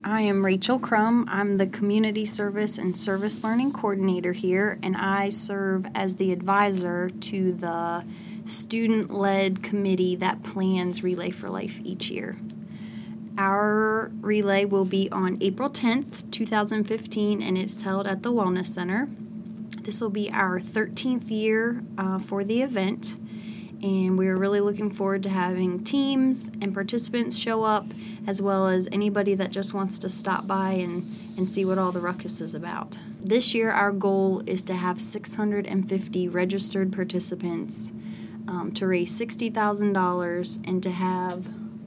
I am Rachel Crum. I'm the Community Service and Service Learning Coordinator here, and I serve as the advisor to the student-led committee that plans Relay for Life each year. Our relay will be on April 10th, 2015, and it's held at the Wellness Center. This will be our 13th year for the event, and we're really looking forward to having teams and participants show up, as well as anybody that just wants to stop by and see what all the ruckus is about. This year, our goal is to have 650 registered participants, to raise $60,000, and to have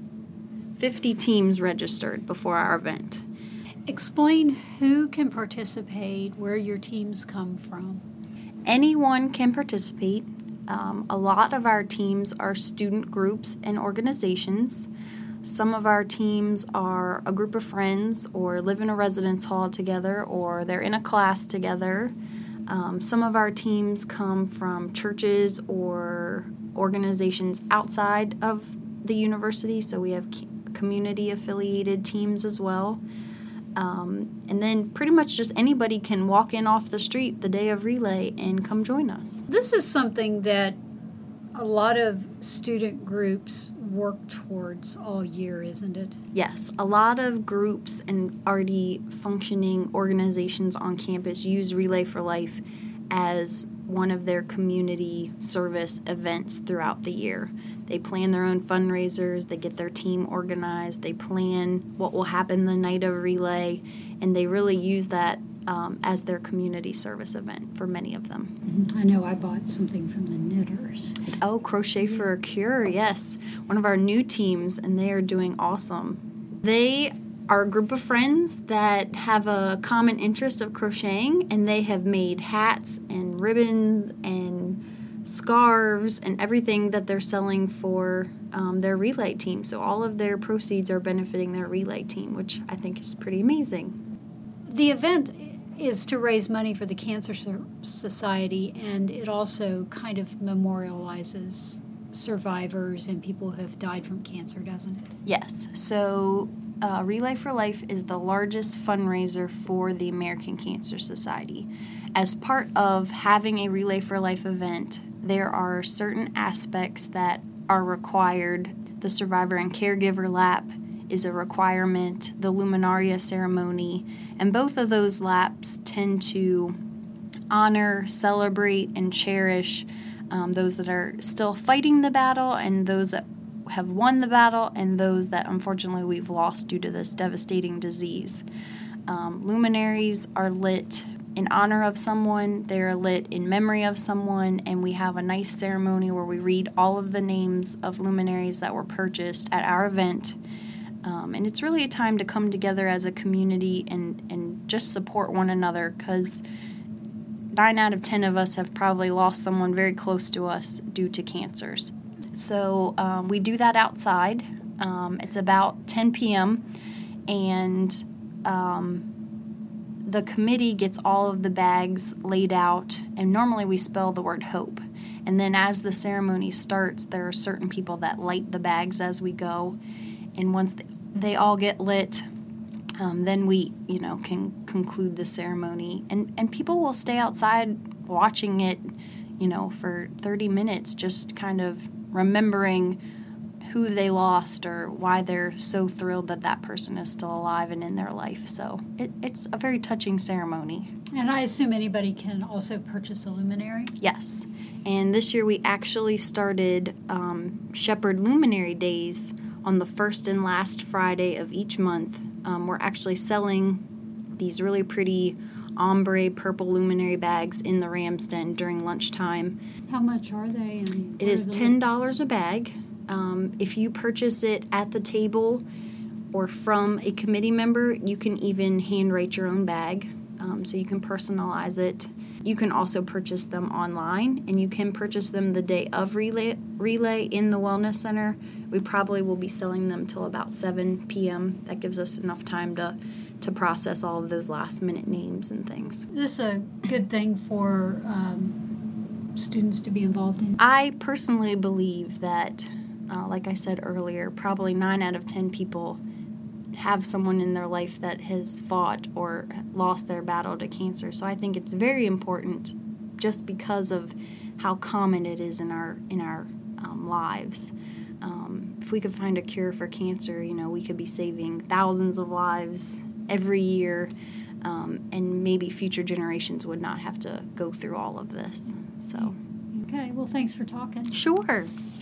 50 teams registered before our event. Explain who can participate, where your teams come from. Anyone can participate. A lot of our teams are student groups and organizations. Some of our teams are a group of friends or live in a residence hall together, or they're in a class together. Some of our teams come from churches or organizations outside of the university, so we have community-affiliated teams as well. And then pretty much just anybody can walk in off the street the day of Relay and come join us. This is something that a lot of student groups work towards all year, isn't it? Yes, a lot of groups and already functioning organizations on campus use Relay for Life as one of their community service events throughout the year. They plan their own fundraisers, they get their team organized, they plan what will happen the night of Relay, and they really use that as their community service event for many of them. I know I bought something from the Knitters. Oh, Crochet for a Cure, yes. One of our new teams, and they are doing awesome. They are a group of friends that have a common interest of crocheting, and they have made hats and ribbons and scarves and everything that they're selling for their Relay team. So all of their proceeds are benefiting their Relay team, which I think is pretty amazing. The event is to raise money for the Cancer Society, and it also kind of memorializes survivors and people who have died from cancer, doesn't it? Yes. So Relay for Life is the largest fundraiser for the American Cancer Society. As part of having a Relay for Life event, there are certain aspects that are required. The Survivor and Caregiver Lap is a requirement, the Luminaria ceremony, and both of those laps tend to honor, celebrate, and cherish those that are still fighting the battle and those that have won the battle and those that unfortunately we've lost due to this devastating disease. Luminaries are lit in honor of someone, they're lit in memory of someone, and we have a nice ceremony where we read all of the names of luminaries that were purchased at our event. And it's really a time to come together as a community and just support one another, because 9 out of 10 of us have probably lost someone very close to us due to cancers. So we do that outside. It's about 10 p.m. and the committee gets all of the bags laid out, and normally we spell the word hope. And then as the ceremony starts, there are certain people that light the bags as we go. And once they all get lit, then we, can conclude the ceremony. And people will stay outside watching it, for 30 minutes, just kind of remembering who they lost or why they're so thrilled that that person is still alive and in their life. So it's a very touching ceremony. And I assume anybody can also purchase a luminary? Yes. And this year we actually started Shepherd Luminary Days on the first and last Friday of each month. We're actually selling these really pretty ombre purple luminary bags in the Ramsden during lunchtime. How much are they? And it is $10 a bag. If you purchase it at the table or from a committee member, you can even handwrite your own bag, so you can personalize it. You can also purchase them online, and you can purchase them the day of Relay in the Wellness Center. We probably will be selling them till about 7 p.m. That gives us enough time to process all of those last-minute names and things. This is a good thing for students to be involved in? I personally believe that, like I said earlier, probably 9 out of 10 people have someone in their life that has fought or lost their battle to cancer. So I think it's very important just because of how common it is in our lives. If we could find a cure for cancer, we could be saving thousands of lives every year, and maybe future generations would not have to go through all of this. So, Okay, well, thanks for talking. sure.